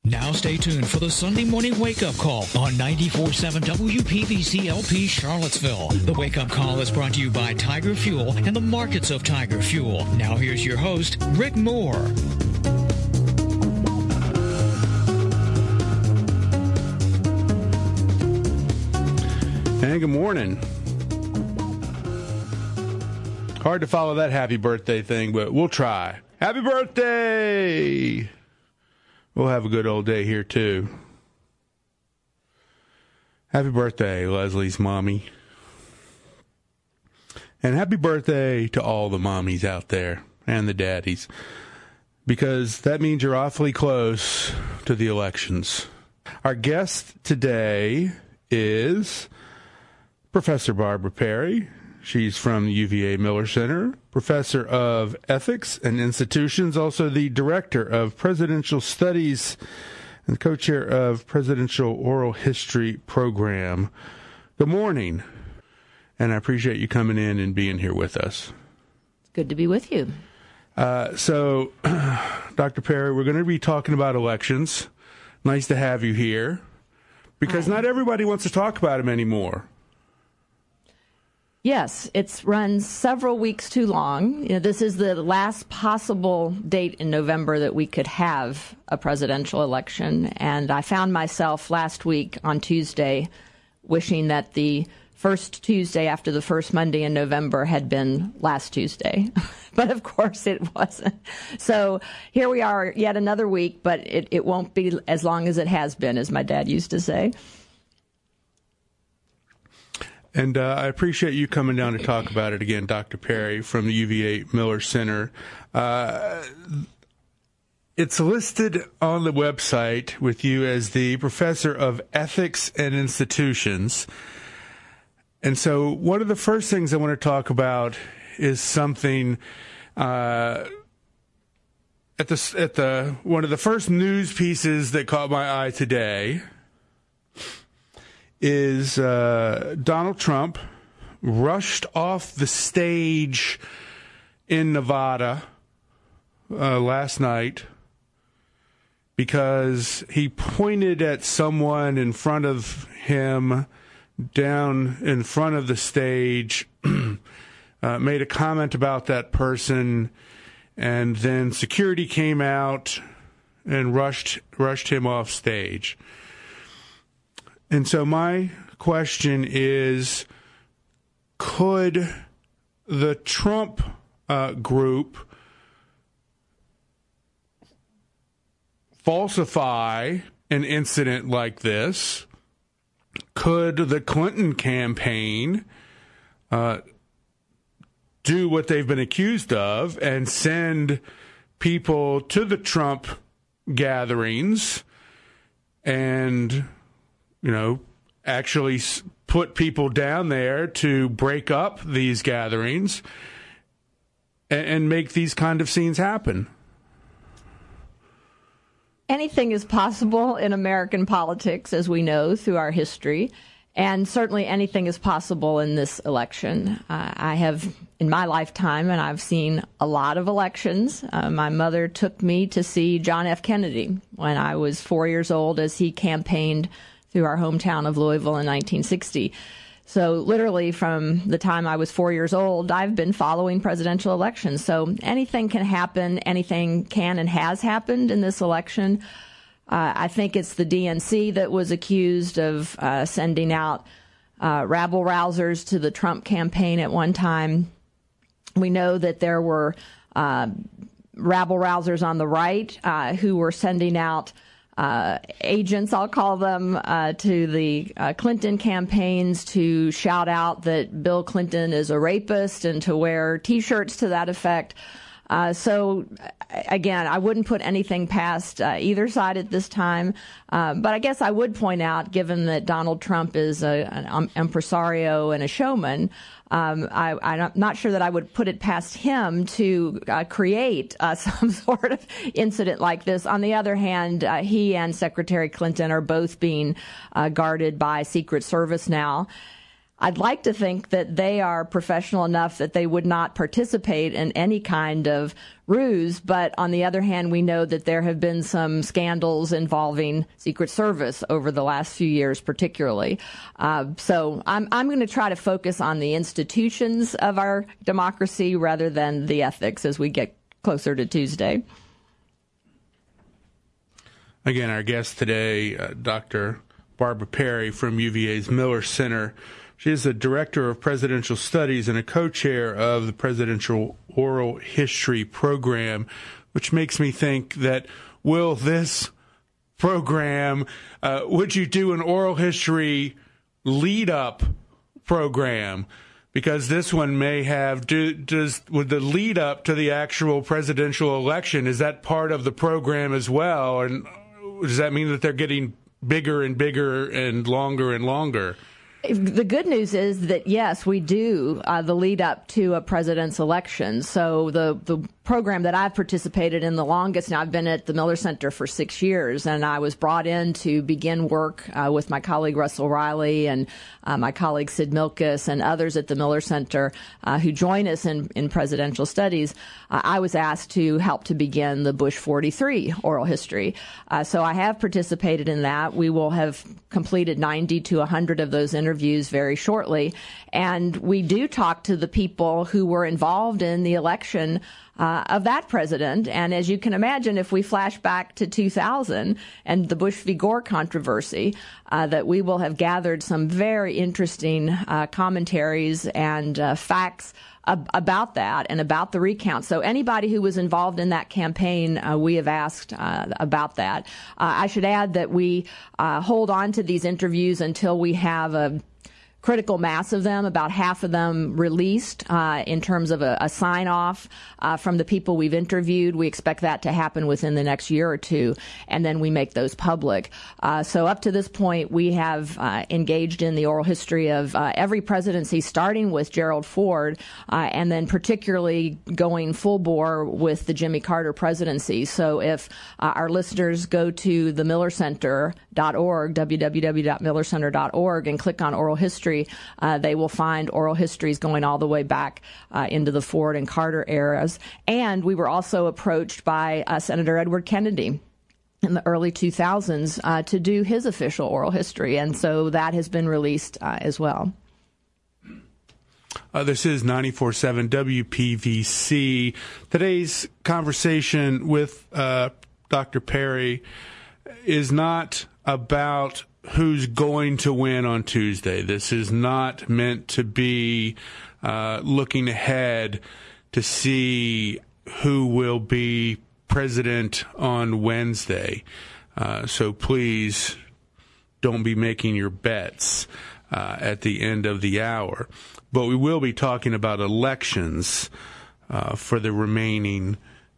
Now stay tuned for the Sunday morning wake-up call on 94.7 WPVC-LP Charlottesville. The wake-up call is brought to you by Tiger Fuel and the markets of Tiger Fuel. Now here's your host, Rick Moore. And good morning. Hard to follow that happy birthday thing, but we'll try. Happy birthday! We'll have a good old day here, too. Happy birthday, Leslie's mommy. And happy birthday to all the mommies out there and the daddies, because that means you're awfully close to the elections. Our guest today is Professor Barbara Perry. She's from the UVA Miller Center, professor of ethics and institutions, also the director of presidential studies and co-chair of presidential oral history program. Good morning, and I appreciate you coming in and being here with us. It's good to be with you. So, Dr. Perry, we're going to be talking about elections. Nice to have you here, because not everybody wants to talk about them anymore. Yes, it's run several weeks too long. You know, this is the last possible date in November that we could have a presidential election. And I found myself last week on Tuesday wishing that the first Tuesday after the first Monday in November had been last Tuesday. But of course it wasn't. So here we are yet another week, but it won't be as long as it has been, as my dad used to say. And I appreciate you coming down to talk about it again, Dr. Perry from the UVA Miller Center. It's listed on the website with you as the professor of ethics and institutions. And so one of the first things I want to talk about is something at one of the first news pieces that caught my eye today is Donald Trump rushed off the stage in Nevada last night because he pointed at someone in front of him down in front of the stage, made a comment about that person, and then security came out and rushed him off stage. And so my question is, could the Trump group falsify an incident like this? Could the Clinton campaign do what they've been accused of and send people to the Trump gatherings and actually put people down there to break up these gatherings and make these kind of scenes happen? Anything is possible in American politics, as we know through our history, and certainly anything is possible in this election. I have, in my lifetime, and I've seen a lot of elections. My mother took me to see John F. Kennedy when I was 4 years old as he campaigned through our hometown of Louisville in 1960. So literally from the time I was 4 years old, I've been following presidential elections. So anything can happen. Anything can and has happened in this election. I think it's the DNC that was accused of sending out rabble-rousers to the Trump campaign at one time. We know that there were rabble-rousers on the right who were sending out agents, I'll call them, to the Clinton campaigns to shout out that Bill Clinton is a rapist and to wear T-shirts to that effect. So, again, I wouldn't put anything past either side at this time. But I guess I would point out, given that Donald Trump is an impresario and a showman, I'm not sure that I would put it past him to create some sort of incident like this. On the other hand, he and Secretary Clinton are both being guarded by Secret Service now. I'd like to think that they are professional enough that they would not participate in any kind of ruse. But on the other hand, we know that there have been some scandals involving Secret Service over the last few years, particularly. So I'm going to try to focus on the institutions of our democracy rather than the ethics as we get closer to Tuesday. Again, our guest today, Dr. Barbara Perry from UVA's Miller Center. She is the Director of Presidential Studies and a co-chair of the Presidential Oral History Program, which makes me think that, will this program, would you do an oral history lead-up program? Because this one may have, would the lead-up to the actual presidential election, is that part of the program as well? And does that mean that they're getting bigger and bigger and longer? The good news is that, yes, we do the lead up to a president's election. So the program that I've participated in the longest, now I've been at the Miller Center for 6 years, and I was brought in to begin work with my colleague Russell Riley and my colleague Sid Milkis and others at the Miller Center who join us in presidential studies. I was asked to help to begin the Bush 43 oral history. So I have participated in that. We will have completed 90 to 100 of those interviews very shortly. And we do talk to the people who were involved in the election of that president. And as you can imagine, if we flash back to 2000 and the Bush v. Gore controversy, that we will have gathered some very interesting commentaries and facts about that and about the recount. So anybody who was involved in that campaign, we have asked about that. I should add that we hold on to these interviews until we have a critical mass of them, about half of them released in terms of a sign-off from the people we've interviewed. We expect that to happen within the next year or two, and then we make those public. So up to this point, we have engaged in the oral history of every presidency, starting with Gerald Ford, and then particularly going full bore with the Jimmy Carter presidency. So if our listeners go to the millercenter.org, www.millercenter.org, and click on oral history, they will find oral histories going all the way back into the Ford and Carter eras. And we were also approached by Senator Edward Kennedy in the early 2000s to do his official oral history. And so that has been released as well. This is 94.7 WPVC. Today's conversation with Dr. Perry is not about who's going to win on Tuesday. This is not meant to be looking ahead to see who will be president on Wednesday. So please don't be making your bets at the end of the hour. But we will be talking about elections for the remaining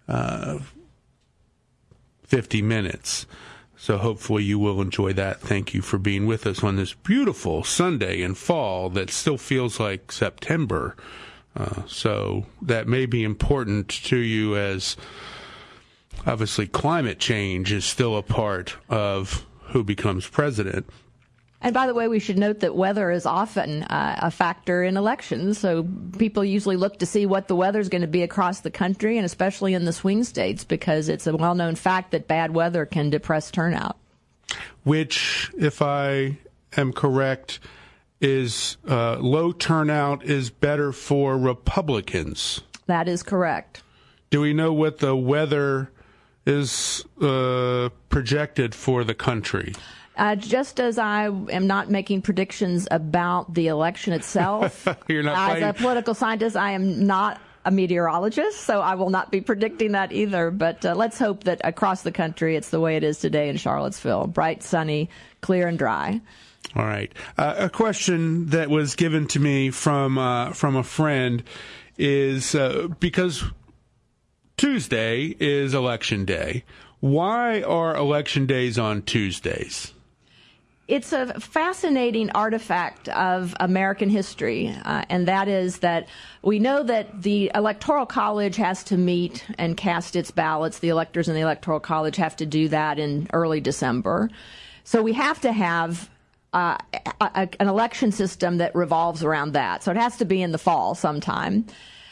50 minutes. So hopefully you will enjoy that. Thank you for being with us on this beautiful Sunday in fall that still feels like September. So that may be important to you, as obviously climate change is still a part of who becomes president. And by the way, we should note that weather is often a factor in elections. So people usually look to see what the weather is going to be across the country, and especially in the swing states, because it's a well-known fact that bad weather can depress turnout. Which, if I am correct, is low turnout is better for Republicans. That is correct. Do we know what the weather is projected for the country? Just as I am not making predictions about the election itself, You're not as a political scientist, I am not a meteorologist, so I will not be predicting that either. But let's hope that across the country it's the way it is today in Charlottesville: bright, sunny, clear, and dry. All right. A question that was given to me from a friend is because Tuesday is election day. Why are election days on Tuesdays? It's a fascinating artifact of American history, and that is that we know that the Electoral College has to meet and cast its ballots. The electors in the Electoral College have to do that in early December. So we have to have an election system that revolves around that. So it has to be in the fall sometime.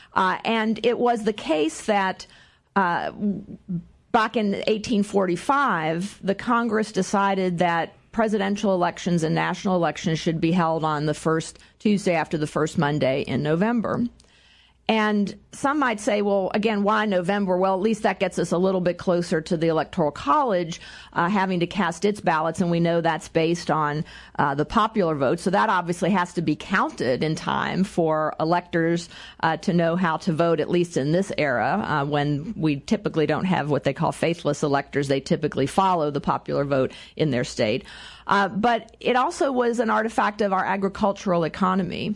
And it was the case that back in 1845, the Congress decided that presidential elections and national elections should be held on the first Tuesday after the first Monday in November. And some might say, well, again, why November? Well, at least that gets us a little bit closer to the Electoral College having to cast its ballots, and we know that's based on the popular vote. So that obviously has to be counted in time for electors to know how to vote, at least in this era, when we typically don't have what they call faithless electors. They typically follow the popular vote in their state. But it also was an artifact of our agricultural economy.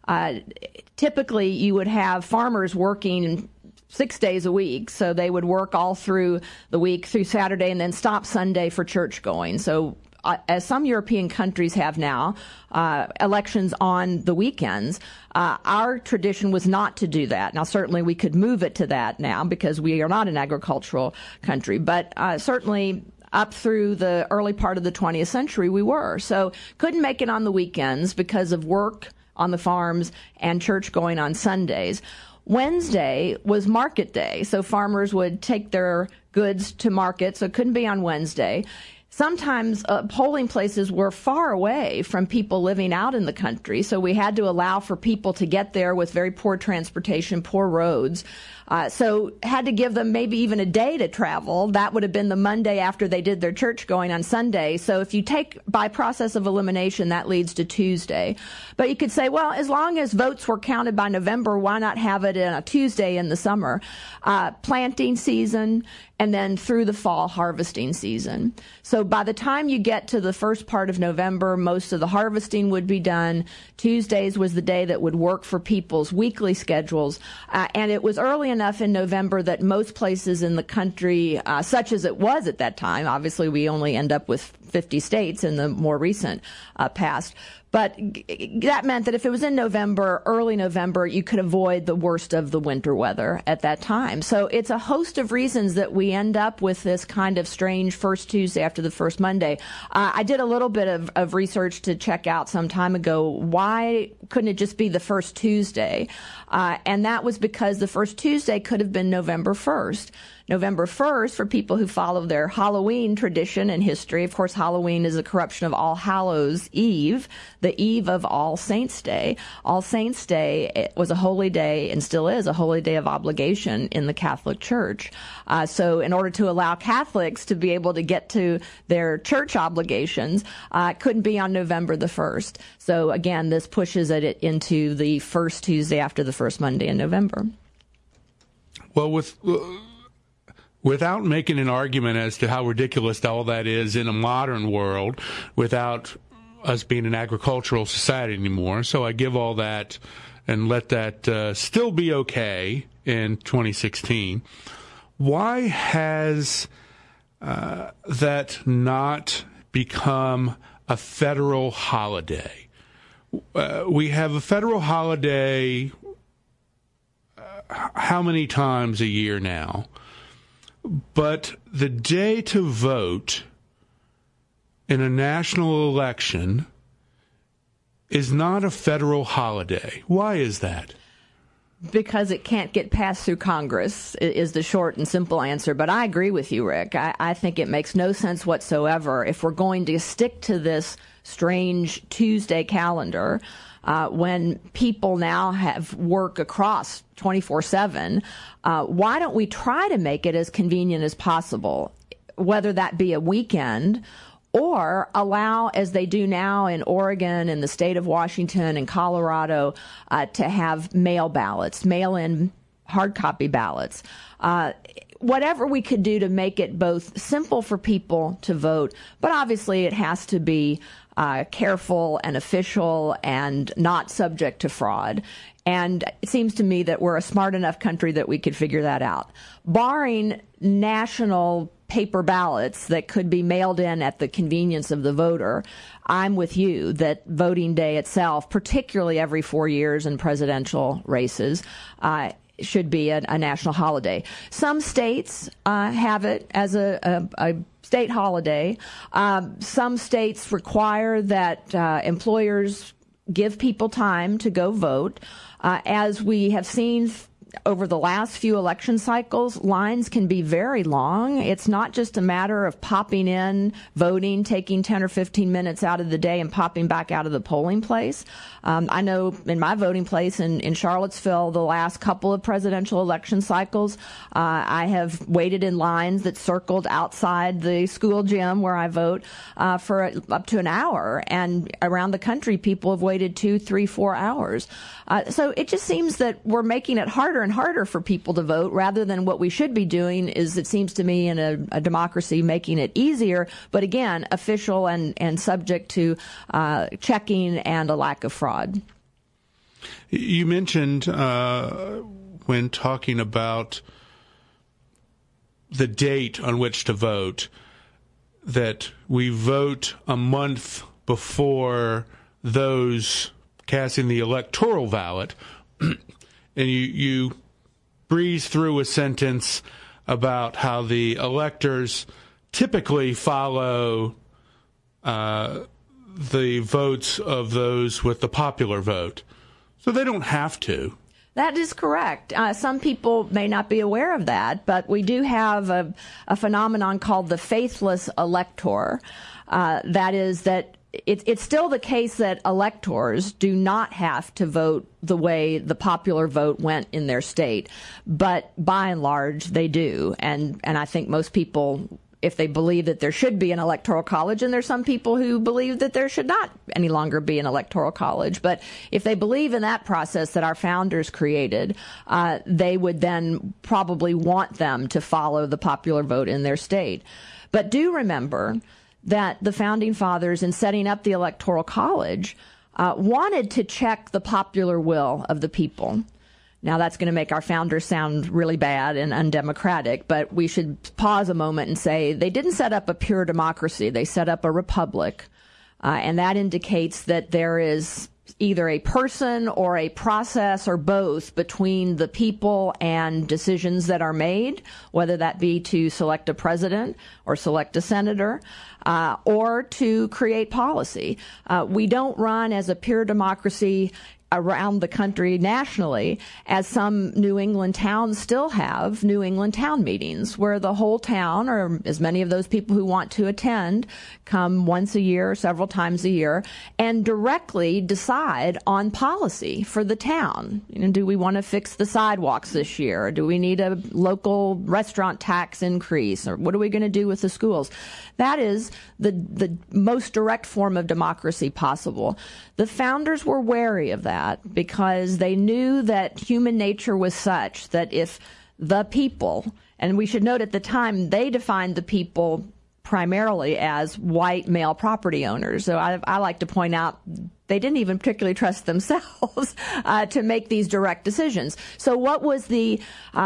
Typically, you would have farmers working 6 days a week, so they would work all through the week, through Saturday, and then stop Sunday for church going. So as some European countries have now, elections on the weekends, our tradition was not to do that. Now, certainly we could move it to that now because we are not an agricultural country, but certainly up through the early part of the 20th century, we were. So couldn't make it on the weekends because of work on the farms and church going on Sundays. Wednesday was market day, so farmers would take their goods to market, so it couldn't be on Wednesday. Sometimes polling places were far away from people living out in the country, so we had to allow for people to get there with very poor transportation, poor roads. So had to give them maybe even a day to travel. That would have been the Monday after they did their church going on Sunday. So if you take by process of elimination, that leads to Tuesday. But you could say, well, as long as votes were counted by November, why not have it in a Tuesday in the summer? Planting season, and then through the fall harvesting season. So by the time you get to the first part of November, most of the harvesting would be done. Tuesdays was the day that would work for people's weekly schedules. And it was early enough in November that most places in the country, such as it was at that time, obviously we only end up with 50 states in the more recent past, but that meant that if it was in November, early November, you could avoid the worst of the winter weather at that time. So it's a host of reasons that we end up with this kind of strange first Tuesday after the first Monday. I did a little bit of research to check out some time ago, why couldn't it just be the first Tuesday? And that was because the first Tuesday could have been November 1st. November 1st, for people who follow their Halloween tradition and history, of course, Halloween is a corruption of All Hallows Eve, the eve of All Saints' Day. All Saints' Day was a holy day and still is a holy day of obligation in the Catholic Church. So in order to allow Catholics to be able to get to their church obligations, it couldn't be on November the 1st. So again, this pushes it into the first Tuesday after the first Monday in November. Well, without making an argument as to how ridiculous all that is in a modern world, without us being an agricultural society anymore, so I give all that and let that still be okay in 2016. Why has that not become a federal holiday? We have a federal holiday how many times a year now? But the day to vote in a national election is not a federal holiday. Why is that? Because it can't get passed through Congress is the short and simple answer. But I agree with you, Rick. I think it makes no sense whatsoever if we're going to stick to this strange Tuesday calendar when people now have work across 24/7. Why don't we try to make it as convenient as possible, whether that be a weekend or allow, as they do now in Oregon and the state of Washington and Colorado, to have mail ballots, mail-in hard copy ballots. Whatever we could do to make it both simple for people to vote, but obviously it has to be careful and official and not subject to fraud. And it seems to me that we're a smart enough country that we could figure that out. Barring national paper ballots that could be mailed in at the convenience of the voter, I'm with you that voting day itself, particularly every 4 years in presidential races, should be a national holiday. Some states have it as a state holiday. Some states require that employers give people time to go vote. As we have seen over the last few election cycles, lines can be very long. It's not just a matter of popping in, voting, taking 10 or 15 minutes out of the day and popping back out of the polling place. I know in my voting place in Charlottesville, the last couple of presidential election cycles, I have waited in lines that circled outside the school gym where I vote for up to an hour. And around the country, people have waited 2, 3, 4 hours. So it just seems that we're making it harder and harder for people to vote, rather than what we should be doing is, it seems to me, in a democracy, making it easier, but again, official and subject to checking and a lack of fraud. You mentioned when talking about the date on which to vote that we vote a month before those casting the electoral ballot, and you breeze through a sentence about how the electors typically follow the votes of those with the popular vote. So they don't have to. That is correct. Some people may not be aware of that, but we do have a phenomenon called the faithless elector. That is that it's still the case that electors do not have to vote the way the popular vote went in their state, but by and large they do. And I think most people, if they believe that there should be an electoral college, and there's some people who believe that there should not any longer be an electoral college, but if they believe in that process that our founders created, they would then probably want them to follow the popular vote in their state. But do remember that the Founding Fathers, in setting up the Electoral College, wanted to check the popular will of the people. Now, that's going to make our founders sound really bad and undemocratic, but we should pause a moment and say they didn't set up a pure democracy. They set up a republic, and that indicates that there is either a person or a process or both between the people and decisions that are made, whether that be to select a president or select a senator, or to create policy. We don't run as a pure democracy around the country nationally, as some New England towns still have New England town meetings, where the whole town, or as many of those people who want to attend, come once a year or several times a year and directly decide on policy for the town. You know, do we want to fix the sidewalks this year? Or do we need a local restaurant tax increase? Or what are we going to do with the schools? That is the most direct form of democracy possible. The founders were wary of that because they knew that human nature was such that if the people, and we should note at the time they defined the people primarily as white male property owners. So I like to point out they didn't even particularly trust themselves to make these direct decisions. So what was the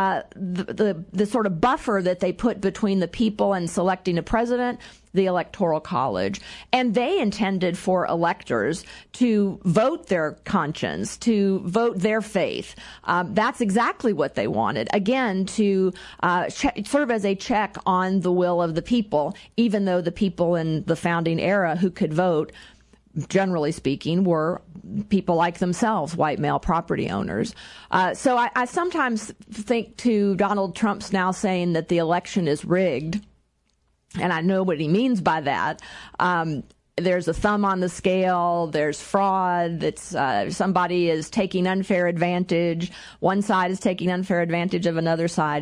sort of buffer that they put between the people and selecting a president? The Electoral College. And they intended for electors to vote their conscience, to vote their faith. That's exactly what they wanted. Again, to serve as a check on the will of the people, even though the people in the founding era who could vote, generally speaking, were people like themselves, white male property owners. So I sometimes think to Donald Trump's now saying that the election is rigged, and I know what he means by that. There's a thumb on the scale. There's fraud. That's somebody is taking unfair advantage. One side is taking unfair advantage of another side.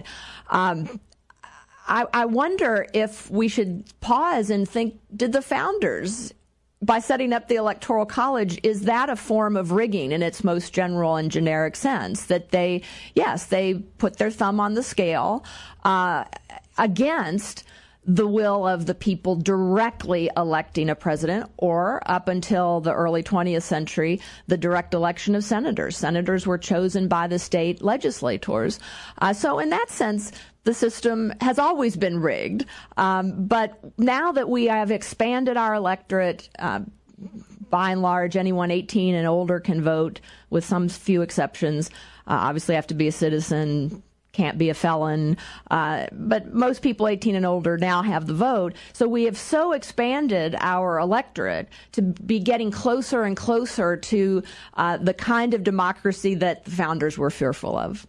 I wonder if we should pause and think, did the founders, by setting up the Electoral College, is that a form of rigging in its most general and generic sense? That they put their thumb on the scale against the will of the people directly electing a president, or up until the early 20th century, the direct election of senators. Senators were chosen by the state legislators. So in that sense, the system has always been rigged. But now that we have expanded our electorate, by and large, anyone 18 and older can vote, with some few exceptions. Obviously have to be a citizen, can't be a felon, but most people 18 and older now have the vote. So we have so expanded our electorate to be getting closer and closer to the kind of democracy that the founders were fearful of.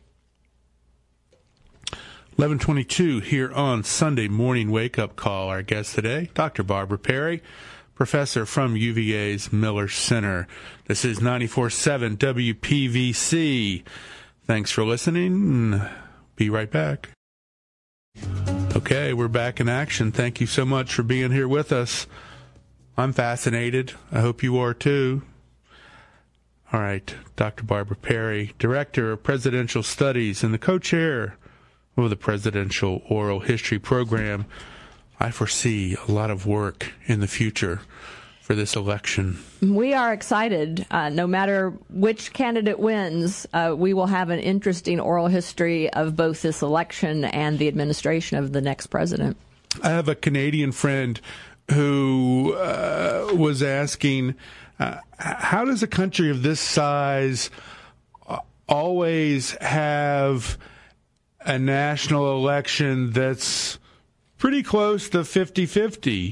11:22 here on Sunday Morning Wake Up Call. Our guest today, Dr. Barbara Perry, professor from UVA's Miller Center. This is 94.7 WPVC. Thanks for listening. Be right back. Okay, we're back in action. Thank you so much for being here with us. I'm fascinated. I hope you are too. All right, Dr. Barbara Perry, Director of Presidential Studies and the co-chair of the Presidential Oral History Program. I foresee a lot of work in the future for this election. We are excited. No matter which candidate wins, we will have an interesting oral history of both this election and the administration of the next president. I have a Canadian friend who was asking, how does a country of this size always have a national election that's pretty close to 50-50?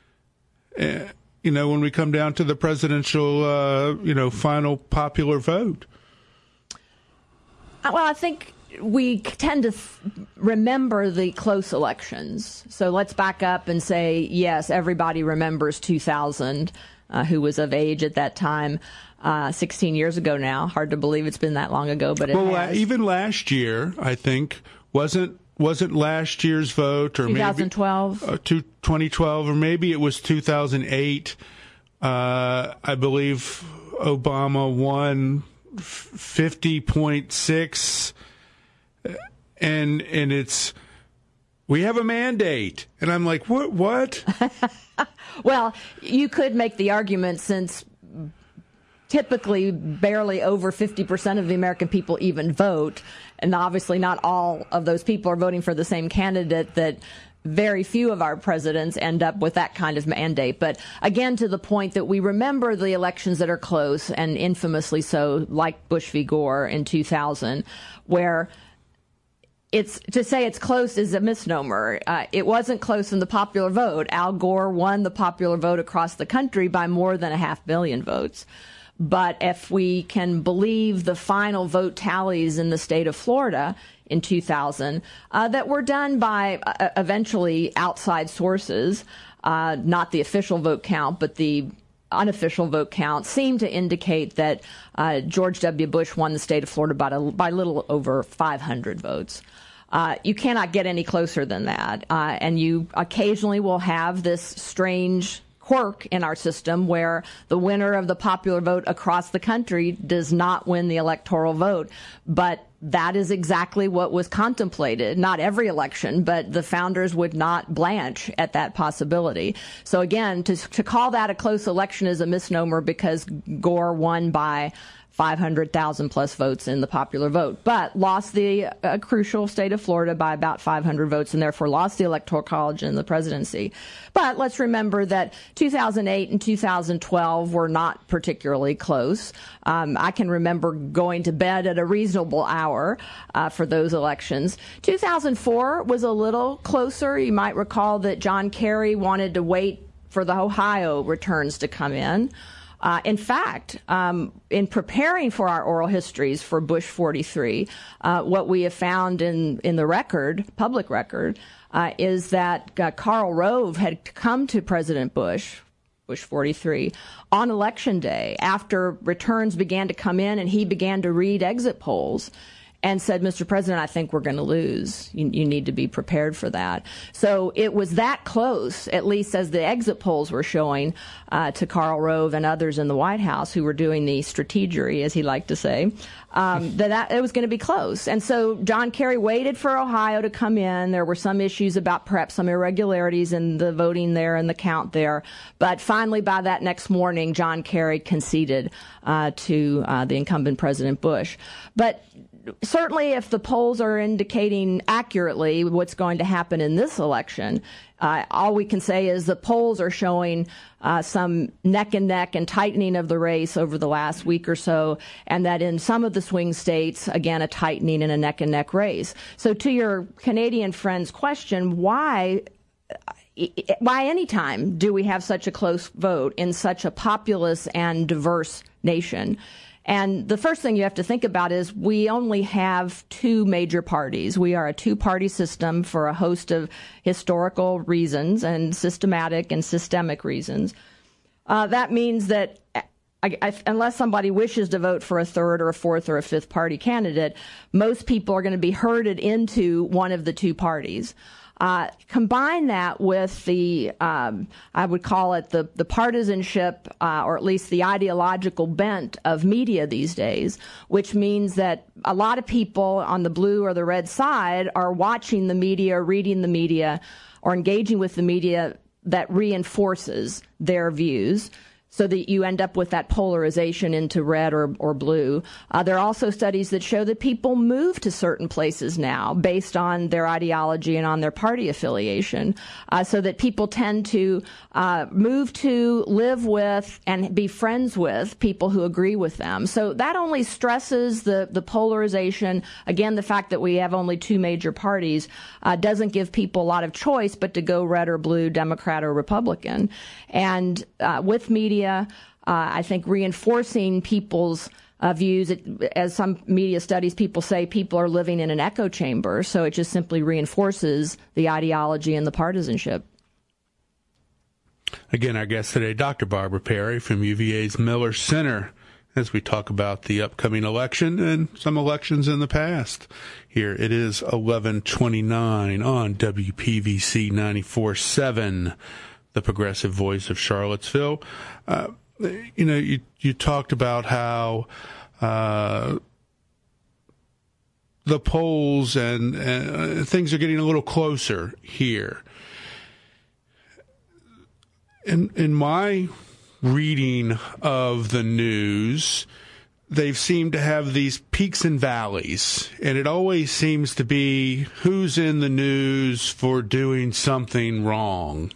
When we come down to the presidential, final popular vote. Well, I think we tend to remember the close elections. So let's back up and say, yes, everybody remembers 2000, who was of age at that time, 16 years ago now. Hard to believe it's been that long ago, but it has. Even last year, I think, wasn't last year's vote, or 2012, maybe 2012, or maybe it was 2008. I believe Obama won 50.6, and it's, we have a mandate, and I'm like, what? Well, you could make the argument, since typically barely over 50% of the American people even vote, and obviously not all of those people are voting for the same candidate, that very few of our presidents end up with that kind of mandate. But again, to the point that we remember the elections that are close, and infamously so, like Bush v. Gore in 2000, where to say it's close is a misnomer. It wasn't close in the popular vote. Al Gore won the popular vote across the country by more than 500 million votes. But if we can believe the final vote tallies in the state of Florida in 2000, that were done by eventually outside sources, not the official vote count, but the unofficial vote count, seemed to indicate that George W. Bush won the state of Florida by a little over 500 votes. You cannot get any closer than that. And you occasionally will have this strange quirk in our system where the winner of the popular vote across the country does not win the electoral vote. But that is exactly what was contemplated. Not every election, but the founders would not blanch at that possibility. So again, to call that a close election is a misnomer, because Gore won by 500,000 plus votes in the popular vote, but lost the crucial state of Florida by about 500 votes, and therefore lost the Electoral College and the presidency. But let's remember that 2008 and 2012 were not particularly close. I can remember going to bed at a reasonable hour for those elections. 2004 was a little closer. You might recall that John Kerry wanted to wait for the Ohio returns to come in. In fact, in preparing for our oral histories for Bush 43, what we have found in the record, public record, is that Karl Rove had come to President Bush 43, on Election Day, after returns began to come in and he began to read exit polls, and said, Mr. President, I think we're going to lose. You need to be prepared for that. So it was that close, at least as the exit polls were showing, to Karl Rove and others in the White House who were doing the strategery, as he liked to say, that it was going to be close. And so John Kerry waited for Ohio to come in. There were some issues about perhaps some irregularities in the voting there and the count there. But finally, by that next morning, John Kerry conceded to the incumbent President Bush. But certainly, if the polls are indicating accurately what's going to happen in this election, All we can say is the polls are showing some neck and neck and tightening of the race over the last week or so, and that in some of the swing states, again, a tightening and a neck and neck race. So to your Canadian friend's question, why any time do we have such a close vote in such a populous and diverse nation? And the first thing you have to think about is we only have two major parties. We are a two-party system for a host of historical reasons and systematic and systemic reasons. That means that unless somebody wishes to vote for a third or a fourth or a fifth party candidate, most people are going to be herded into one of the two parties. Combine that with the, I would call it the partisanship, or at least the ideological bent of media these days, which means that a lot of people on the blue or the red side are watching the media, reading the media, or engaging with the media that reinforces their views, so that you end up with that polarization into red or blue. There are also studies that show that people move to certain places now based on their ideology and on their party affiliation, so that people tend to move to, live with, and be friends with people who agree with them. So that only stresses the polarization. Again, the fact that we have only two major parties doesn't give people a lot of choice but to go red or blue, Democrat or Republican. And with media, I think reinforcing people's views, as some media studies people say, people are living in an echo chamber, so it just simply reinforces the ideology and the partisanship. Again, our guest today, Dr. Barbara Perry from UVA's Miller Center, as we talk about the upcoming election and some elections in the past. Here it is 11:29 on WPVC 94.7. The progressive voice of Charlottesville. You talked about how the polls and things are getting a little closer here. In my reading of the news, they've seemed to have these peaks and valleys, and it always seems to be who's in the news for doing something wrong.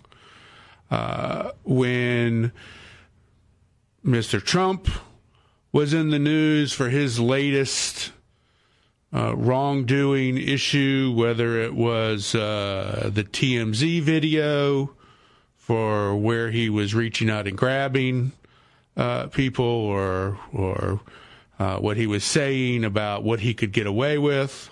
When Mr. Trump was in the news for his latest wrongdoing issue, whether it was the TMZ video for where he was reaching out and grabbing people, or what he was saying about what he could get away with,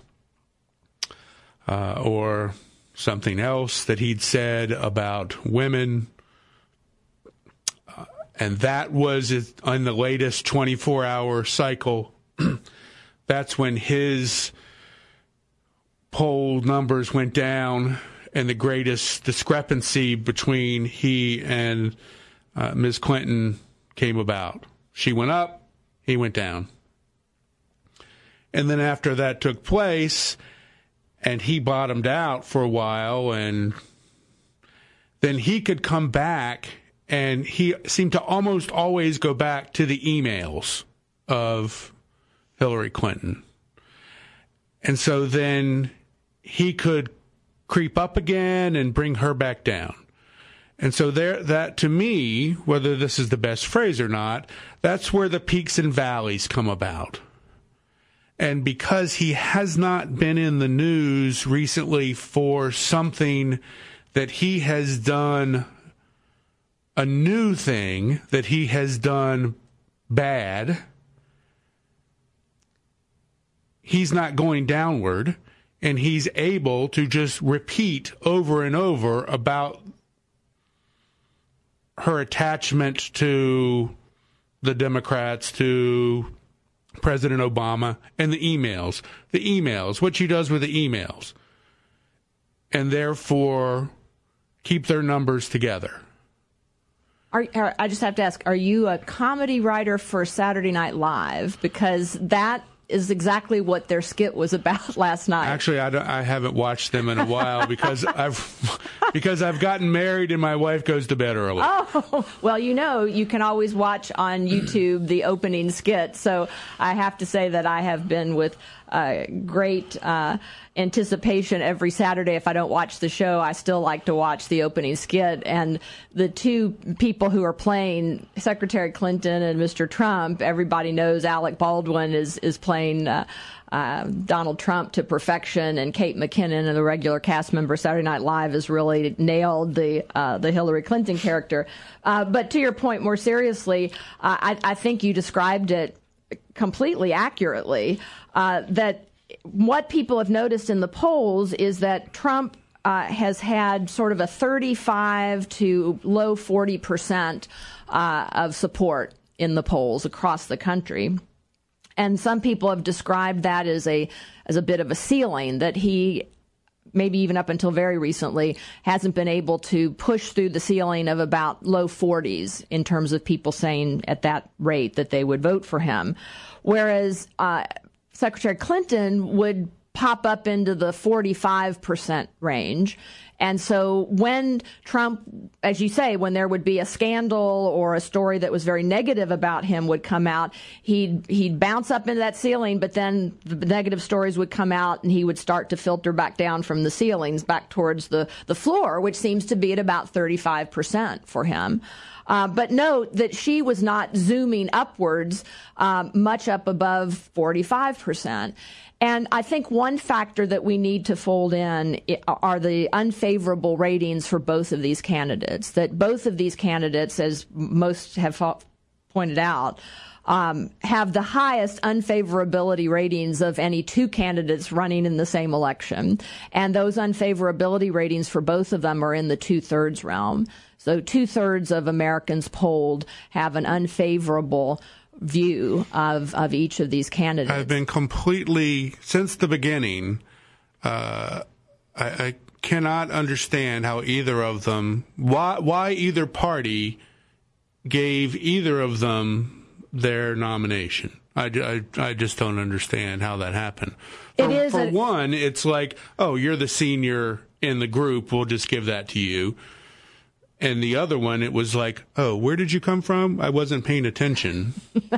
or something else that he'd said about women. And that was on the latest 24-hour cycle. That's when his poll numbers went down, and the greatest discrepancy between he and Ms. Clinton came about. She went up, he went down. And then after that took place, and he bottomed out for a while, and then he could come back, and he seemed to almost always go back to the emails of Hillary Clinton. And so then he could creep up again and bring her back down. And so that, to me, whether this is the best phrase or not, that's where the peaks and valleys come about. And because he has not been in the news recently for something that he has done, a new thing that he has done bad, he's not going downward, and he's able to just repeat over and over about her attachment to the Democrats, to President Obama, and the emails, what she does with the emails, and therefore keep their numbers together. I just have to ask, are you a comedy writer for Saturday Night Live? Because that is exactly what their skit was about last night. Actually, I haven't watched them in a while because because I've gotten married and my wife goes to bed early. Oh, well, you can always watch on YouTube the opening skit. So I have to say that I have been with great anticipation every Saturday. If I don't watch the show, I still like to watch the opening skit. And the two people who are playing Secretary Clinton and Mr. Trump, everybody knows Alec Baldwin is playing Donald Trump to perfection, and Kate McKinnon, and the regular cast member Saturday Night Live, has really nailed the Hillary Clinton character. But to your point, more seriously, I think you described it completely accurately. That what people have noticed in the polls is that Trump has had sort of a 35 to low 40% of support in the polls across the country. And some people have described that as a bit of a ceiling, that he, maybe even up until very recently, hasn't been able to push through the ceiling of about low 40s in terms of people saying at that rate that they would vote for him. Whereas Secretary Clinton would pop up into the 45% range. And so when Trump, as you say, when there would be a scandal or a story that was very negative about him would come out, he'd bounce up into that ceiling, but then the negative stories would come out and he would start to filter back down from the ceilings back towards the floor, which seems to be at about 35% for him. But note that she was not zooming upwards much up above 45%. And I think one factor that we need to fold in are the unfavorable ratings for both of these candidates, that both of these candidates, as most have pointed out, have the highest unfavorability ratings of any two candidates running in the same election. And those unfavorability ratings for both of them are in the 2/3 realm. So 2/3 of Americans polled have an unfavorable view of each of these candidates. I've been completely, since the beginning, I cannot understand how either of them, why either party gave either of them their nomination. I just don't understand how that happened. For one, it's like, oh, you're the senior in the group, we'll just give that to you. And the other one, it was like, oh, where did you come from? I wasn't paying attention.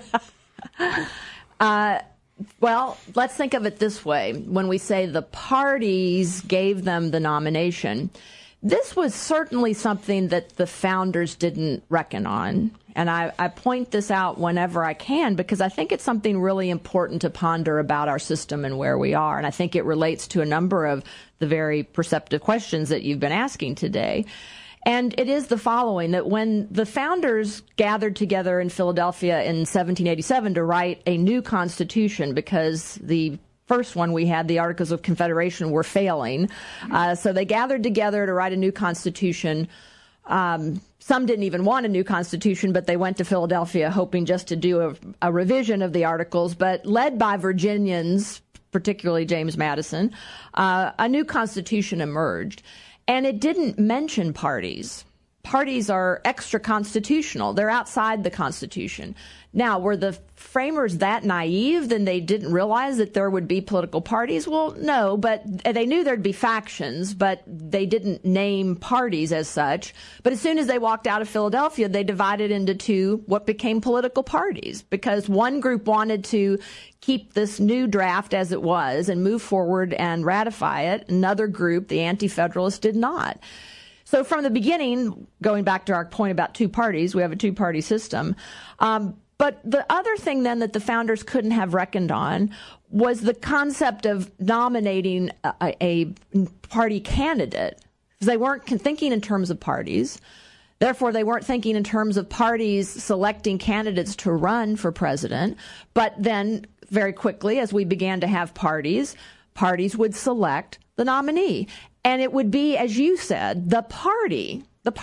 Well, let's think of it this way. When we say the parties gave them the nomination, this was certainly something that the founders didn't reckon on. And I point this out whenever I can because I think it's something really important to ponder about our system and where we are. And I think it relates to a number of the very perceptive questions that you've been asking today. And it is the following, that when the founders gathered together in Philadelphia in 1787 to write a new constitution, because the first one we had, the Articles of Confederation, were failing. So they gathered together to write a new constitution. Some didn't even want a new constitution, but they went to Philadelphia hoping just to do a revision of the Articles. But led by Virginians, particularly James Madison, a new constitution emerged. And it didn't mention parties. Parties are extra-constitutional. They're outside the Constitution. Now, were the framers that naive, then they didn't realize that there would be political parties? Well, no, but they knew there'd be factions, but they didn't name parties as such. But as soon as they walked out of Philadelphia, they divided into two what became political parties, because one group wanted to keep this new draft as it was and move forward and ratify it. Another group, the Anti-Federalists, did not. So from the beginning, going back to our point about two parties, we have a two-party system. But the other thing then that the founders couldn't have reckoned on was the concept of nominating a party candidate, because they weren't thinking in terms of parties. Therefore, they weren't thinking in terms of parties selecting candidates to run for president. But then very quickly, as we began to have parties would select the nominee. And it would be, as you said, the party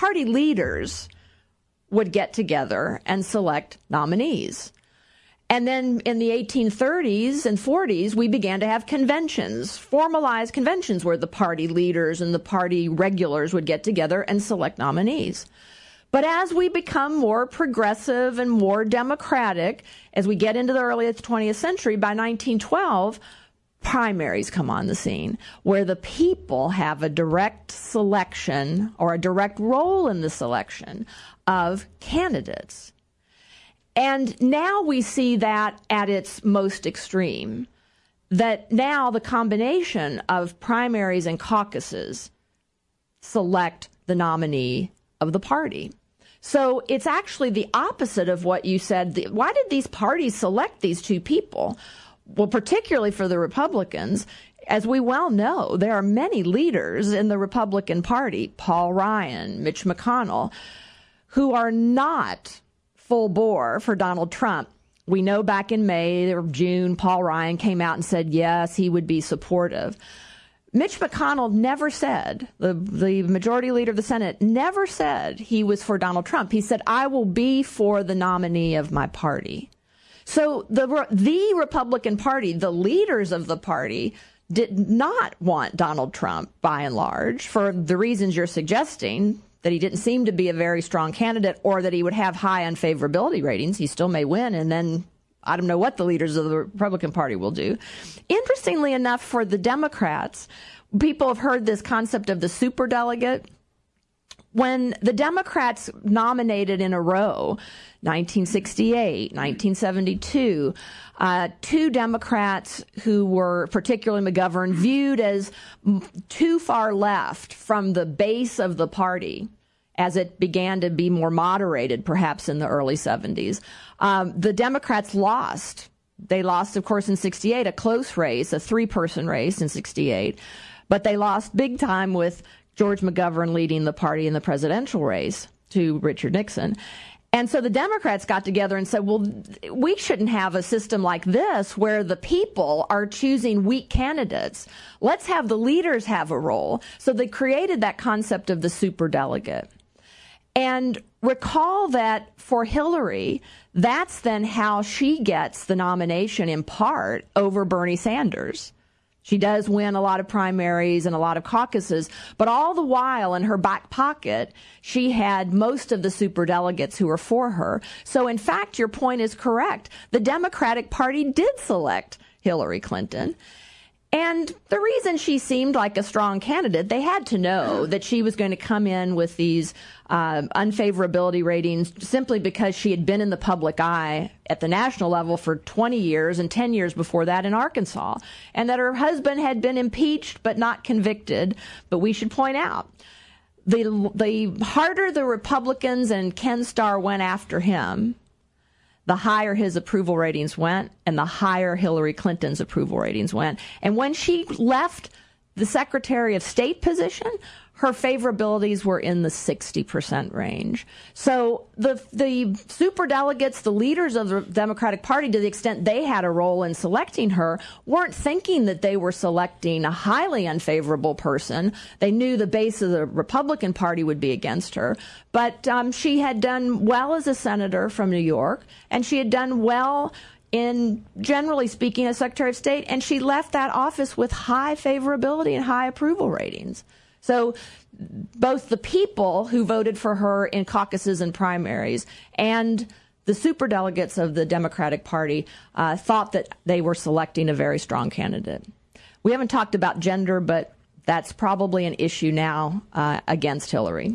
leaders would get together and select nominees. And then in the 1830s and 40s, we began to have conventions, formalized conventions where the party leaders and the party regulars would get together and select nominees. But as we become more progressive and more democratic, as we get into the early 20th century, by 1912, primaries come on the scene, where the people have a direct selection or a direct role in the selection of candidates. And now we see that at its most extreme, that now the combination of primaries and caucuses select the nominee of the party. So it's actually the opposite of what you said. Why did these parties select these two people? Well, particularly for the Republicans, as we well know, there are many leaders in the Republican Party, Paul Ryan, Mitch McConnell, who are not full bore for Donald Trump. We know back in May or June, Paul Ryan came out and said, yes, he would be supportive. Mitch McConnell never said, the majority leader of the Senate never said he was for Donald Trump. He said, I will be for the nominee of my party. So the Republican Party, the leaders of the party, did not want Donald Trump, by and large, for the reasons you're suggesting, that he didn't seem to be a very strong candidate or that he would have high unfavorability ratings. He still may win, and then I don't know what the leaders of the Republican Party will do. Interestingly enough, for the Democrats, people have heard this concept of the superdelegate. When the Democrats nominated in a row, 1968, 1972, two Democrats who were, particularly McGovern, viewed as too far left from the base of the party as it began to be more moderated, perhaps in the early 70s. The Democrats lost. They lost, of course, in 68, a close race, a three-person race in 68, but they lost big time with George McGovern leading the party in the presidential race to Richard Nixon. And so the Democrats got together and said, well, we shouldn't have a system like this where the people are choosing weak candidates. Let's have the leaders have a role. So they created that concept of the superdelegate. And recall that for Hillary, that's then how she gets the nomination in part over Bernie Sanders. She does win a lot of primaries and a lot of caucuses, but all the while in her back pocket, she had most of the superdelegates who were for her. So in fact, your point is correct. The Democratic Party did select Hillary Clinton. And the reason she seemed like a strong candidate, they had to know that she was going to come in with these unfavorability ratings simply because she had been in the public eye at the national level for 20 years and 10 years before that in Arkansas, and that her husband had been impeached but not convicted. But we should point out, the harder the Republicans and Ken Starr went after him, the higher his approval ratings went, and the higher Hillary Clinton's approval ratings went. And when she left the Secretary of State position, her favorabilities were in the 60% range. So the superdelegates, the leaders of the Democratic Party, to the extent they had a role in selecting her, weren't thinking that they were selecting a highly unfavorable person. They knew the base of the Republican Party would be against her. But she had done well as a senator from New York, and she had done well in, generally speaking, as Secretary of State, and she left that office with high favorability and high approval ratings. So both the people who voted for her in caucuses and primaries and the superdelegates of the Democratic Party thought that they were selecting a very strong candidate. We haven't talked about gender, but that's probably an issue now against Hillary.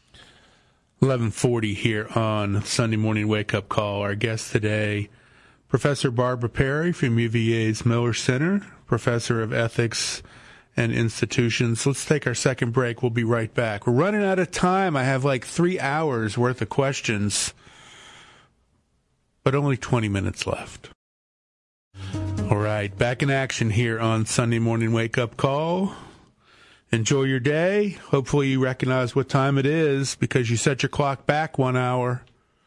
11:40 here on Sunday Morning Wake Up Call. Our guest today, Professor Barbara Perry from UVA's Miller Center, Professor of Ethics and Institutions. Let's take our second break. We'll be right back. We're running out of time. I have like 3 hours worth of questions, but only 20 minutes left. All right, back in action here on Sunday Morning Wake Up Call. Enjoy your day. Hopefully you recognize what time it is because you set your clock back 1 hour.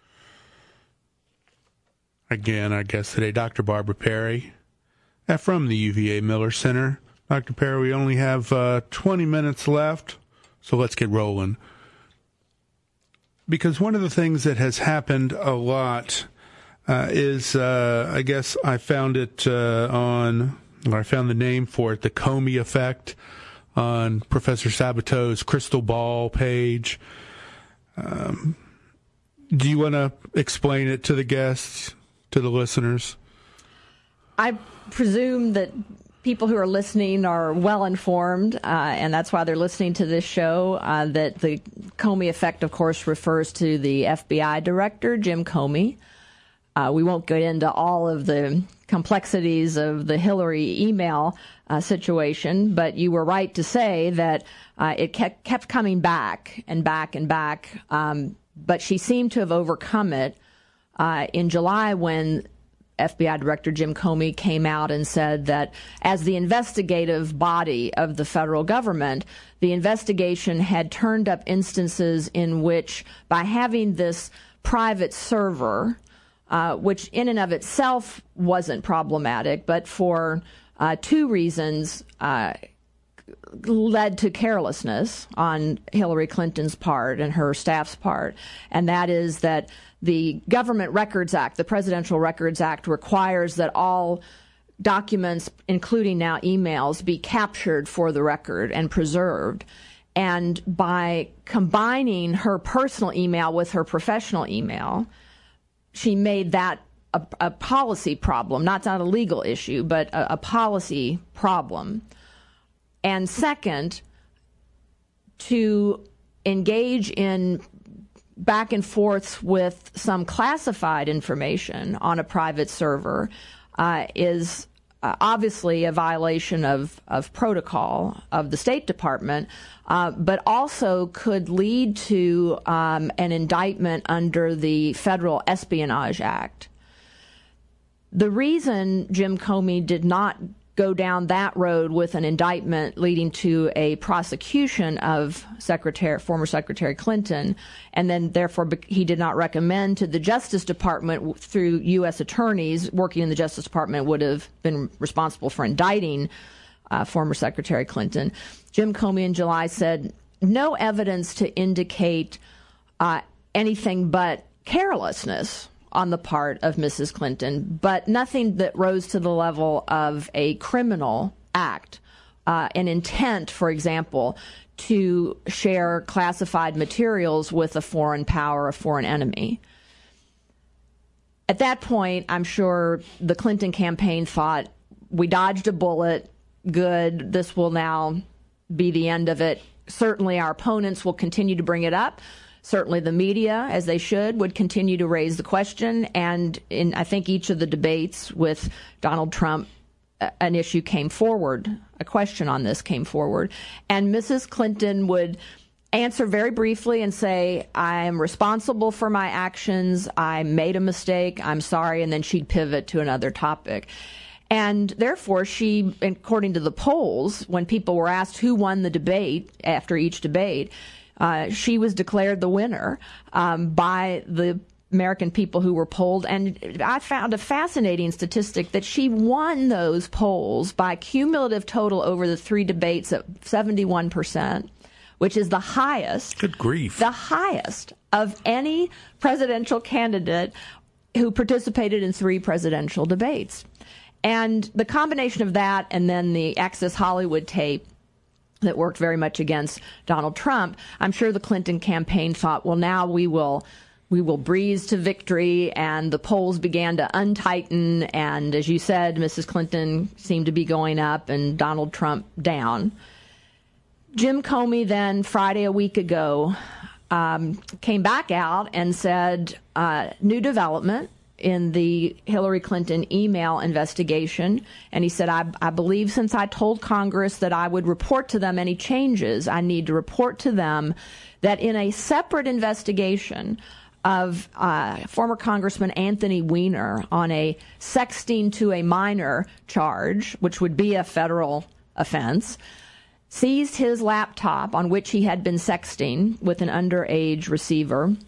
Again, our guest today, Dr. Barbara Perry, from the UVA Miller Center. Dr. Perry, we only have 20 minutes left, so let's get rolling. Because one of the things that has happened a lot is, I guess I found it I found the name for it, the Comey effect, on Professor Sabatow's Crystal Ball page. Do you want to explain it to the guests, to the listeners? I presume that people who are listening are well informed, and that's why they're listening to this show, that the Comey effect, of course, refers to the FBI director, Jim Comey. We won't get into all of the complexities of the Hillary email situation, but you were right to say that it kept coming back and back and back, but she seemed to have overcome it in July when FBI Director Jim Comey came out and said that as the investigative body of the federal government, the investigation had turned up instances in which, by having this private server, which in and of itself wasn't problematic, but for two reasons, led to carelessness on Hillary Clinton's part and her staff's part, and that is that the Government Records Act, the Presidential Records Act, requires that all documents, including now emails, be captured for the record and preserved. And by combining her personal email with her professional email, she made that a policy problem, not a legal issue, but a policy problem. And second, to engage in back and forth with some classified information on a private server is obviously a violation of protocol of the State Department, but also could lead to an indictment under the Federal Espionage Act. The reason Jim Comey did not go down that road with an indictment leading to a prosecution of former Secretary Clinton, and then therefore he did not recommend to the Justice Department through U.S. attorneys working in the Justice Department would have been responsible for indicting former Secretary Clinton. Jim Comey in July said no evidence to indicate anything but carelessness on the part of Mrs. Clinton, but nothing that rose to the level of a criminal act, an intent, for example, to share classified materials with a foreign power, a foreign enemy. At that point, I'm sure the Clinton campaign thought, we dodged a bullet, good, this will now be the end of it. Certainly our opponents will continue to bring it up. Certainly the media, as they should, would continue to raise the question. And in, I think, each of the debates with Donald Trump, an issue came forward, a question on this came forward. And Mrs. Clinton would answer very briefly and say, I am responsible for my actions. I made a mistake. I'm sorry. And then she'd pivot to another topic. And therefore, she, according to the polls, when people were asked who won the debate after each debate, she was declared the winner by the American people who were polled. And I found a fascinating statistic that she won those polls by cumulative total over the three debates of 71%, which is the highest. Good grief. The highest of any presidential candidate who participated in three presidential debates. And the combination of that and then the Access Hollywood tape that worked very much against Donald Trump, I'm sure the Clinton campaign thought, well, now we will breeze to victory, and the polls began to untighten, and as you said, Mrs. Clinton seemed to be going up and Donald Trump down. Jim Comey then, Friday a week ago, came back out and said, new development in the Hillary Clinton email investigation. And he said, I believe since I told Congress that I would report to them any changes, I need to report to them that in a separate investigation of former Congressman Anthony Weiner on a sexting to a minor charge, which would be a federal offense, seized his laptop on which he had been sexting with an underage receiver.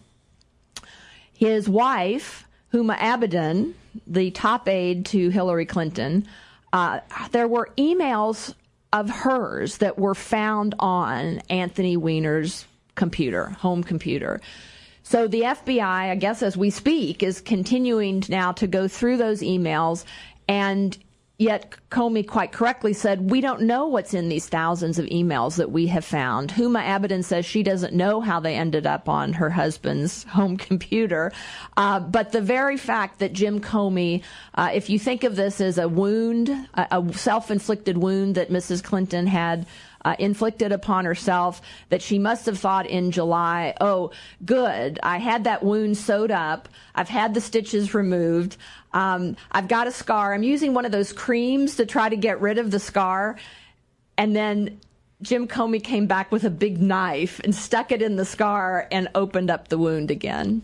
His wife, Huma Abedin, the top aide to Hillary Clinton, there were emails of hers that were found on Anthony Weiner's computer, home computer. So the FBI, I guess as we speak, is continuing now to go through those emails, and Yet Comey quite correctly said, we don't know what's in these thousands of emails that we have found. Huma Abedin says she doesn't know how they ended up on her husband's home computer. But the very fact that Jim Comey, if you think of this as a wound, a self-inflicted wound that Mrs. Clinton had inflicted upon herself, that she must have thought in July, oh, good, I had that wound sewed up, I've had the stitches removed, I've got a scar, I'm using one of those creams to try to get rid of the scar, and then Jim Comey came back with a big knife and stuck it in the scar and opened up the wound again.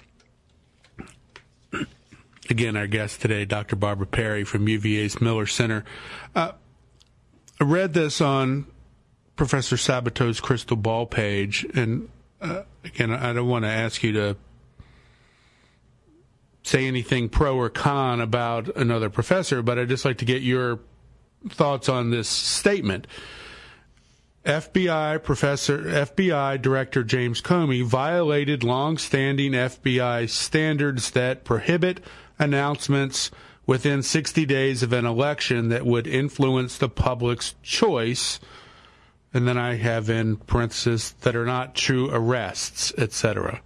Again, our guest today, Dr. Barbara Perry from UVA's Miller Center. I read this on Professor Sabato's crystal ball page, and again, I don't want to ask you to say anything pro or con about another professor, but I'd just like to get your thoughts on this statement. FBI Director James Comey violated long-standing FBI standards that prohibit announcements within 60 days of an election that would influence the public's choice. And then I have in parentheses that are not true arrests, etc.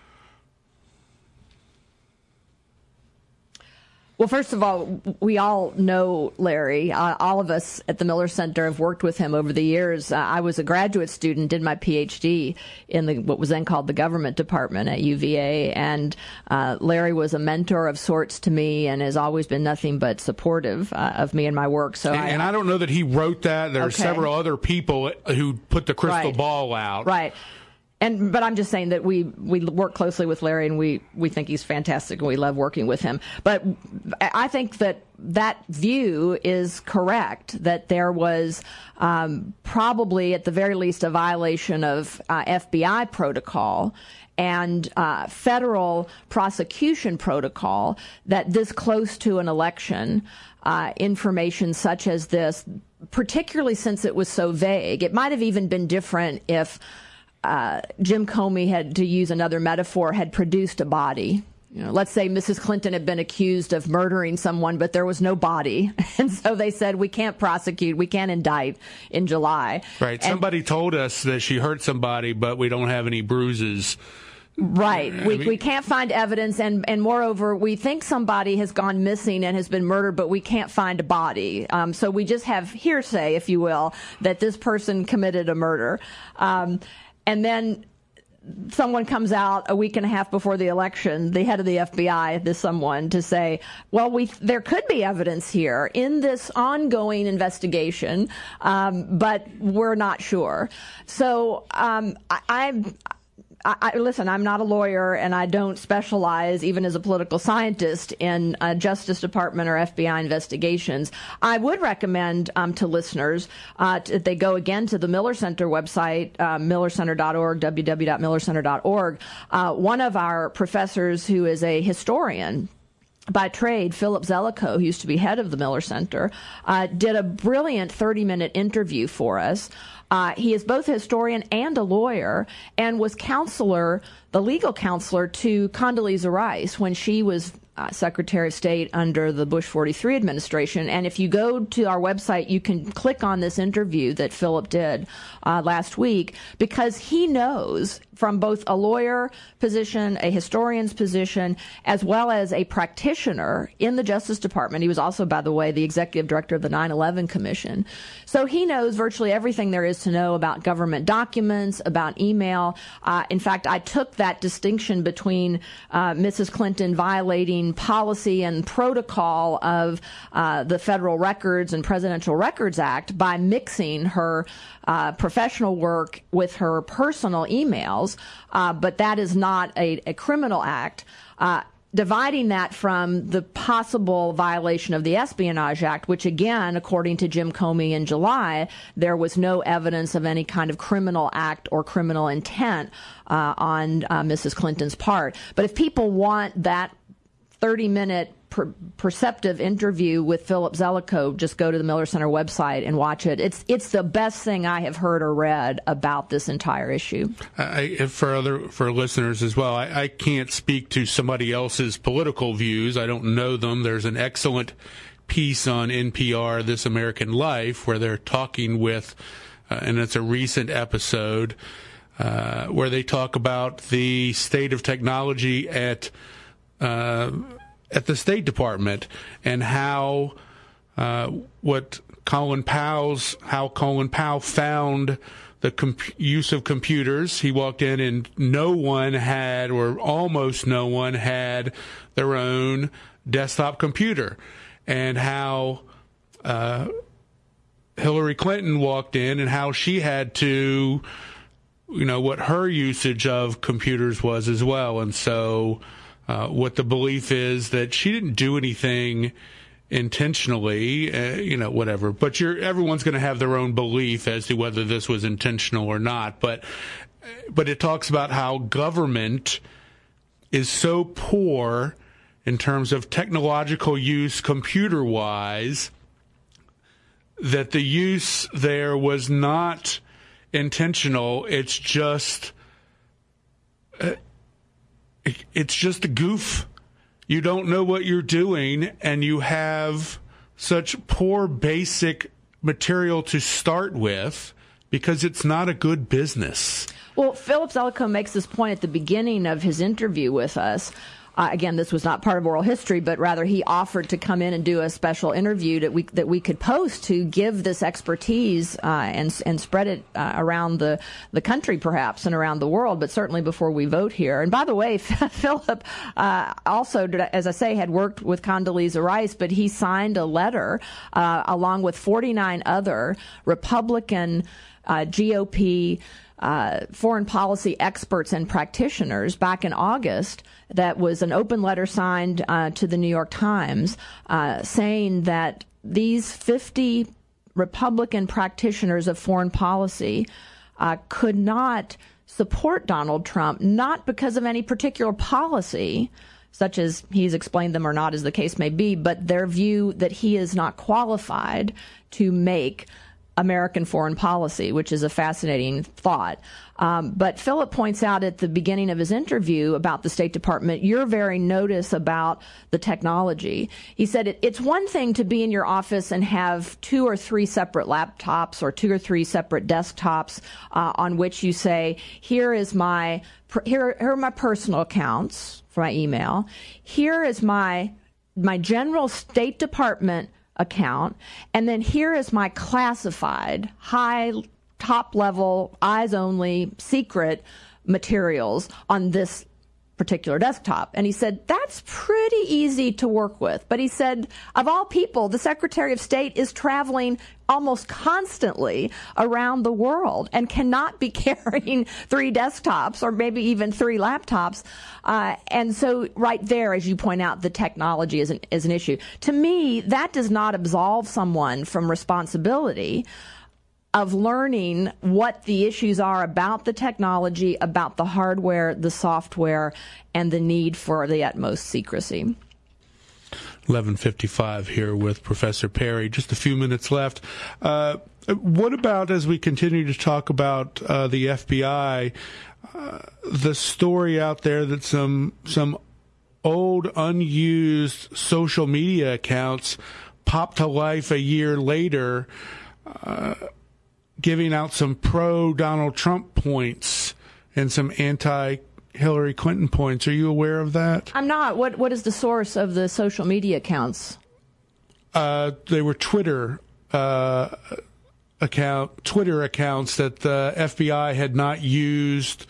Well, first of all, we all know Larry. All of us at the Miller Center have worked with him over the years. I was a graduate student, did my PhD in what was then called the government department at UVA, and Larry was a mentor of sorts to me and has always been nothing but supportive of me and my work. So, I don't know that he wrote that. There are several other people who put the crystal ball out. Right. But I'm just saying that we work closely with Larry, and we think he's fantastic, and we love working with him. But I think that view is correct, that there was probably at the very least a violation of FBI protocol and federal prosecution protocol, that this close to an election, information such as this, particularly since it was so vague. It might have even been different if Jim Comey, had, to use another metaphor, had produced a body. You know, let's say Mrs. Clinton had been accused of murdering someone, but there was no body. And so they said, we can't prosecute, we can't indict in July. Right. Somebody told us that she hurt somebody, but we don't have any bruises. Right. We can't find evidence, and moreover, we think somebody has gone missing and has been murdered, but we can't find a body. So we just have hearsay, if you will, that this person committed a murder. And then someone comes out a week and a half before the election, the head of the FBI, this someone, to say, well, there could be evidence here in this ongoing investigation, but we're not sure. So listen, I'm not a lawyer, and I don't specialize, even as a political scientist, in Justice Department or FBI investigations. I would recommend to listeners that they go again to the Miller Center website, millercenter.org, www.millercenter.org. One of our professors, who is a historian by trade, Philip Zelikow, who used to be head of the Miller Center, did a brilliant 30-minute interview for us. He is both a historian and a lawyer, and was the legal counselor to Condoleezza Rice when she was Secretary of State under the Bush 43 administration. And if you go to our website, you can click on this interview that Philip did last week, because he knows from both a lawyer position, a historian's position, as well as a practitioner in the Justice Department. He was also, by the way, the executive director of the 9/11 Commission. So he knows virtually everything there is to know about government documents, about email. In fact, I took that distinction between Mrs. Clinton violating policy and protocol of the Federal Records and Presidential Records Act by mixing her professional work with her personal emails, but that is not a criminal act. Dividing that from the possible violation of the Espionage Act, which again, according to Jim Comey in July, there was no evidence of any kind of criminal act or criminal intent on Mrs. Clinton's part. But if people want that 30-minute perceptive interview with Philip Zelikow, just go to the Miller Center website and watch it. It's the best thing I have heard or read about this entire issue. For listeners as well, I can't speak to somebody else's political views. I don't know them. There's an excellent piece on NPR, This American Life, where they're talking with, and it's a recent episode, where they talk about the state of technology at the State Department and how Colin Powell found the use of computers. He walked in and no one had, or almost no one had, their own desktop computer, and how Hillary Clinton walked in and how she had to, what her usage of computers was as well. And so what the belief is that she didn't do anything intentionally, whatever. But everyone's going to have their own belief as to whether this was intentional or not. But it talks about how government is so poor in terms of technological use, computer-wise, that the use there was not intentional. It's just a goof. You don't know what you're doing, and you have such poor basic material to start with because it's not a good business. Well, Philip Zelikow makes this point at the beginning of his interview with us. Again, this was not part of oral history, but rather he offered to come in and do a special interview that we could post to give this expertise and spread it around the country, perhaps, and around the world, but certainly before we vote here. And by the way, Philip also, as I say, had worked with Condoleezza Rice, but he signed a letter along with 49 other Republican GOP foreign policy experts and practitioners back in August. That was an open letter signed to the New York Times saying that these 50 Republican practitioners of foreign policy could not support Donald Trump, not because of any particular policy, such as he's explained them or not, as the case may be, but their view that he is not qualified to make American foreign policy, which is a fascinating thought. But Philip points out at the beginning of his interview about the State Department, your very notice about the technology. He said it's one thing to be in your office and have 2 or 3 separate laptops or 2 or 3 separate desktops on which you say, here are my personal accounts for my email. Here is my general State Department account, and then here is my classified, high, top-level, eyes-only, secret materials on this particular desktop. And he said, that's pretty easy to work with. But he said, of all people, the Secretary of State is traveling almost constantly around the world and cannot be carrying 3 desktops or maybe even 3 laptops. And so right there, as you point out, the technology is an issue. To me, that does not absolve someone from responsibility of learning what the issues are about the technology, about the hardware, the software, and the need for the utmost secrecy. 11:55 here with Professor Perry. Just a few minutes left. What about, as we continue to talk about the FBI, the story out there that some old, unused social media accounts popped to life a year later, giving out some pro-Donald Trump points and some anti-Hillary Clinton points. Are you aware of that? I'm not. What is the source of the social media accounts? They were Twitter accounts that the FBI had not used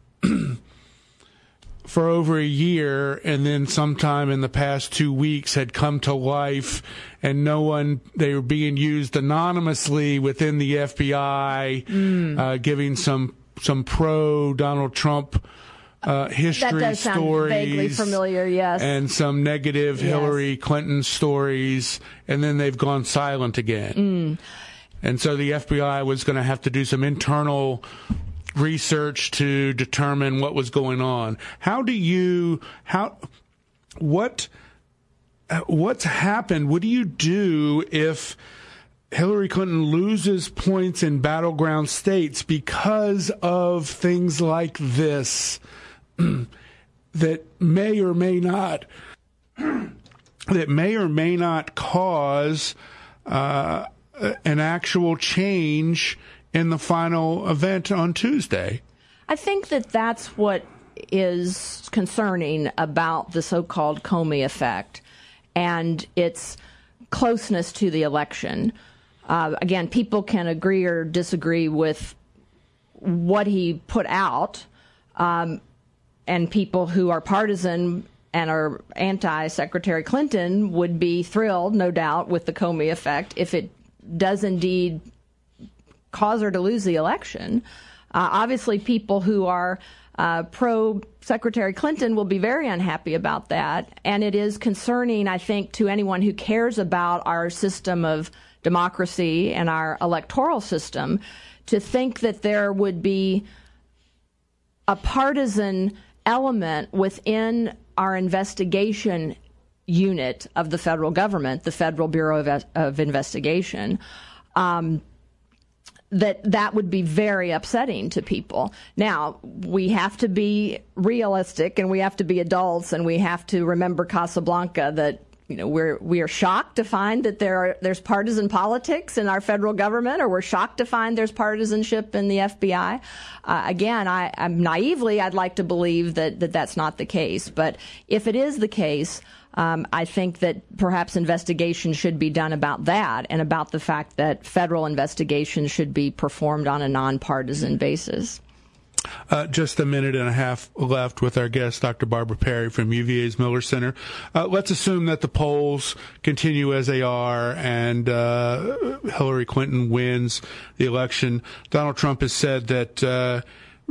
for over a year, and then sometime in the past 2 weeks had come to life, and they were being used anonymously within the FBI, giving some pro-Donald Trump history that does sound stories, vaguely familiar, yes, and some negative Hillary Clinton stories, and then they've gone silent again. And so the FBI was going to have to do some internal research to determine what was going on. What's happened? What do you do if Hillary Clinton loses points in battleground states because of things like this that may or may not that may or may not cause an actual change in the final event on Tuesday. I think that that's what is concerning about the so-called Comey effect and its closeness to the election. Again, people can agree or disagree with what he put out, and people who are partisan and are anti-Secretary Clinton would be thrilled, no doubt, with the Comey effect if it does indeed cause her to lose the election. Obviously, people who are pro-Secretary Clinton will be very unhappy about that, and it is concerning, I think, to anyone who cares about our system of democracy and our electoral system to think that there would be a partisan element within our investigation unit of the federal government, the Federal Bureau of Investigation, that would be very upsetting to people. Now, we have to be realistic and we have to be adults and we have to remember Casablanca, that we are shocked to find that there's partisan politics in our federal government, or we're shocked to find there's partisanship in the FBI. Again, I'm naively, I'd like to believe that that's not the case. But if it is the case, I think that perhaps investigation should be done about that and about the fact that federal investigations should be performed on a nonpartisan basis. Just a minute and a half left with our guest, Dr. Barbara Perry from UVA's Miller Center. Let's assume that the polls continue as they are and Hillary Clinton wins the election. Donald Trump has said that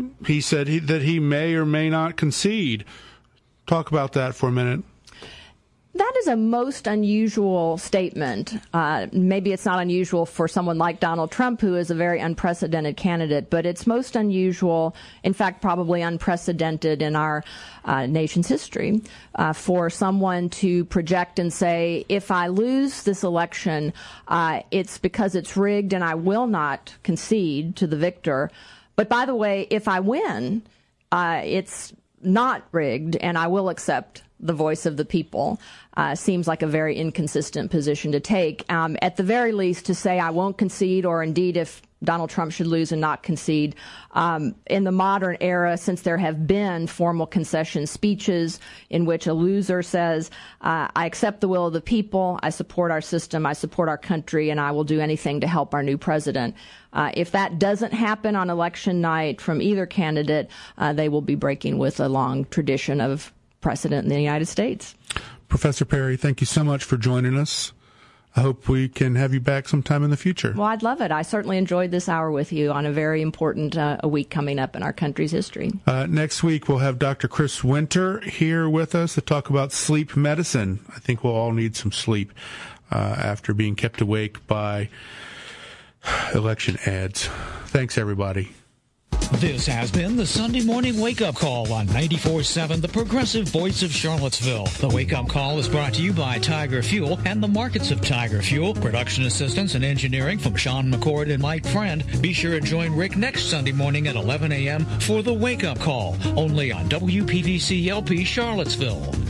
he may or may not concede. Talk about that for a minute. That is a most unusual statement. Maybe it's not unusual for someone like Donald Trump, who is a very unprecedented candidate, but it's most unusual, in fact, probably unprecedented in our nation's history, for someone to project and say, if I lose this election, it's because it's rigged and I will not concede to the victor. But by the way, if I win, it's not rigged and I will accept the voice of the people. Seems like a very inconsistent position to take. At the very least, to say I won't concede, or indeed if Donald Trump should lose and not concede, in the modern era, since there have been formal concession speeches in which a loser says, I accept the will of the people, I support our system, I support our country, and I will do anything to help our new president. If that doesn't happen on election night from either candidate, they will be breaking with a long tradition of precedent in the United States. Professor Perry, thank you so much for joining us. I hope we can have you back sometime in the future. Well, I'd love it. I certainly enjoyed this hour with you on a very important a week coming up in our country's history. Next week, we'll have Dr. Chris Winter here with us to talk about sleep medicine. I think we'll all need some sleep after being kept awake by election ads. Thanks, everybody. This has been the Sunday Morning Wake-Up Call on 94.7, the progressive voice of Charlottesville. The Wake-Up Call is brought to you by Tiger Fuel and the markets of Tiger Fuel. Production assistance and engineering from Sean McCord and Mike Friend. Be sure to join Rick next Sunday morning at 11 a.m. for the Wake-Up Call, only on WPVC LP Charlottesville.